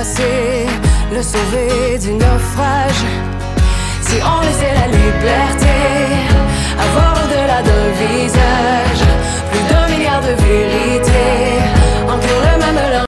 passer, le sauver du naufrage. Si on laissait la liberté